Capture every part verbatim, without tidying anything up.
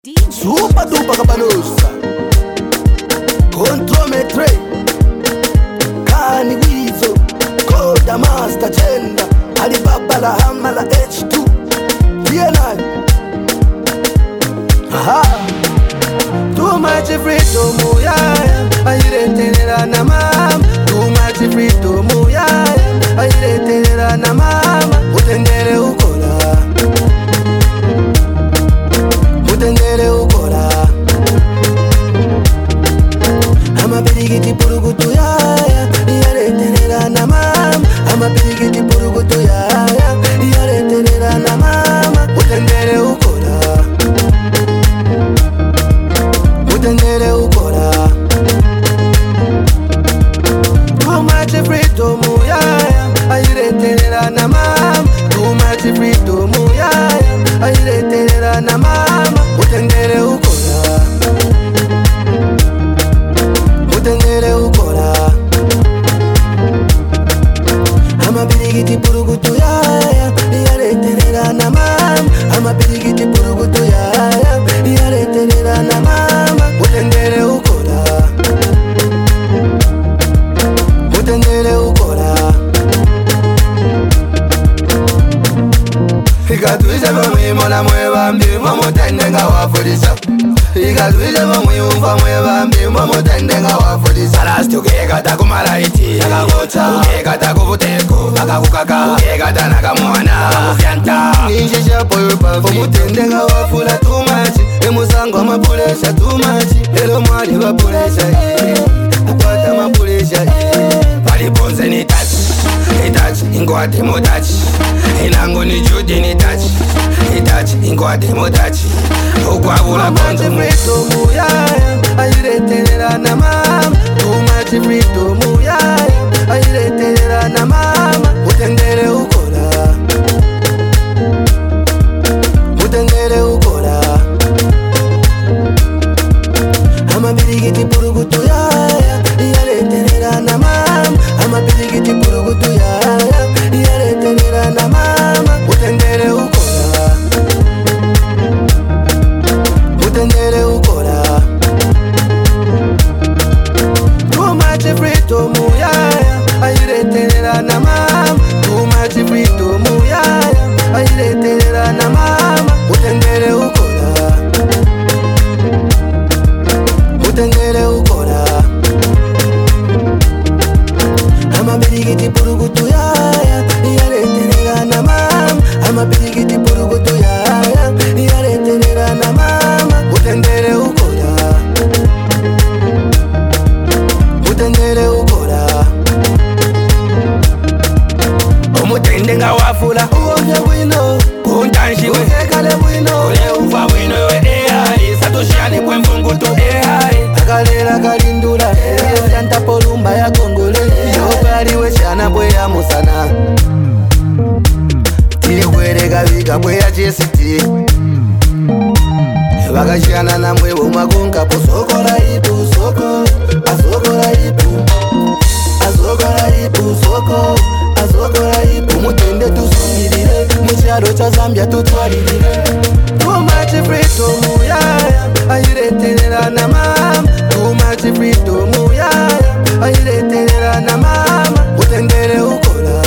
Super duper cabanusa Contrometre Kani Wizo Koda Master Chenda Alibaba la Hama la H two T N I. Aha Too much freedom yeah Airetelera na mama Too much freedom yeah Airetelera na mama Utendere ukola Utendere ukora Ama pirigiti purugutu ya Yaretelera na mama Ama pirigiti purugutu ya Yaretelera na mama Utendere ukora Utendere ukora Too much freedom ya Airetelera na mama Too much freedom ya Airetelera na mama Utendere ukora Utendere ukora Ama birigiti purugutu ya Yaretelera na mama Ama birigiti purugutu ya Yaretelera na mama Utendere ukora Utendere ukora Ikatuize bamwe mona mweba mbi Mwamutende nga wafudisa Ikatuize bamwe umfa mweba mbi Mwamutende nga wafudisa Alasti ukekata kumalaiti Yakakuta ukekata kuvuteko Akakukaka ukekata nakamwana Akakufyanta Ninjisha poyo pafi Mwamutende nga wafula tumachi Emusango amapulesha tumachi Elo mwali wapulesha Akwata mapulesha Paliponze ni tachi Itachi ingwate motachi Inangu ni judi ni tachi Itachi ingwate motachi Ukwabula konzo freedom ya Airetelera na mama Too much freedom ya Airetelera na mama Utendere ukora Utendere ukora Ama birigiti purugutu ya Yaretelera na mama Ama birigiti purugutu ya Yaretelera na mama Utendere ukora Utendere ukora Too much freedom ya Airetelera na mama Too much freedom ya Airetelera na mama Utendere ukora Utendere ukora Ama birigiti purugutu ya Yaretelera na mama Ama birigiti purugutu ya Yaretelera na mama Utendere ukora Utendere ukora Omutende nga wafula Uonge bwino Kuntanshiwe Usekale bwino Ule ufa bwino we ehai Satoshani kwe mfungutu ehai Akalera kalindula Yanta polumba ya kongole Yopariwe shana bwe ya musana Tili kwere gavika bwe ya chesiti Vakashana na mwe umakunga Posokora ipu soko Asokora ipu Asokora ipu soko Asokora ipu Mutende tusungirire Mucharo cha Zambia tutwaririre Too much freedom ya Airetelera na mama Too much freedom ya Airetelera na mama Utendere ukora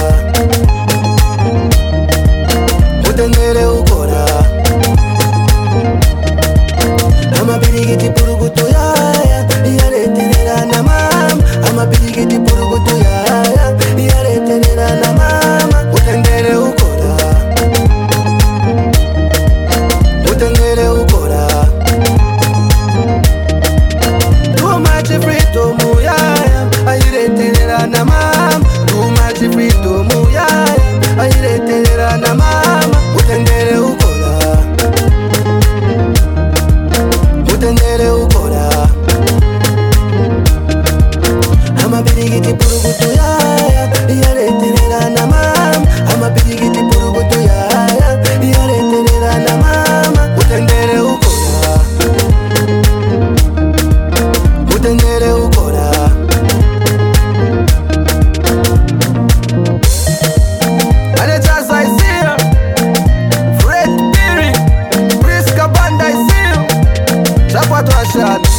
Utendere ukora Ama birigiti purugutu ya Yaretelera na mama Ama birigiti purugutu ya Yaretelera na mama Utendere ukora Utendere ukora Too much freedom ya Airetelera na mama Too much freedom ya Airetelera na mama Utendere ukora Utendere ukora Ama birigiti purugutu action.